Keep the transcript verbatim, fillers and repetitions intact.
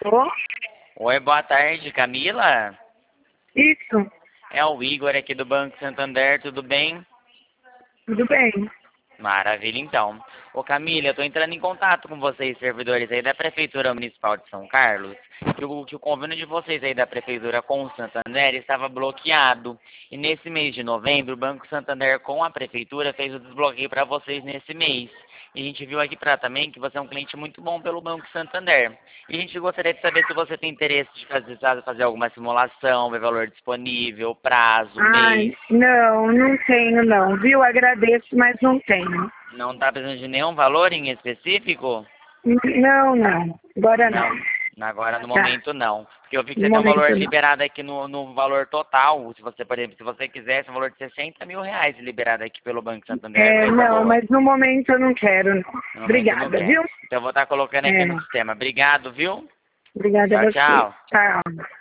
Alô? Oi, boa tarde, Camila? Isso, É o Igor aqui do Banco Santander, tudo bem? tudo bem. Maravilha, então. Ô Camila, eu tô entrando em contato com vocês, servidores aí da Prefeitura Municipal de São Carlos, que o, que o convênio de vocês aí da Prefeitura com o Santander estava bloqueado. E nesse mês de novembro, o Banco Santander com a Prefeitura fez o desbloqueio para vocês nesse mês. E a gente viu aqui pra também que você é um cliente muito bom pelo Banco Santander. E a gente gostaria de saber se você tem interesse de fazer, fazer alguma simulação, ver valor disponível, prazo, Ai, mês. não, não tenho não, viu? Agradeço, mas não tenho. Não tá precisando de nenhum valor em específico? Não, não, agora Não, não. agora no Tá, momento não. Porque eu vi que no você tem um valor momento não. liberado aqui no, no valor total. Se você, por exemplo, se você quisesse um valor de sessenta mil reais liberado aqui pelo Banco Santander, É, coisa não, boa. mas no momento eu não quero, não. No momento não Obrigada, quer. viu? Então eu vou estar colocando aqui É, no sistema. Obrigado, viu? obrigada a Tchau, você. tchau. Tchau.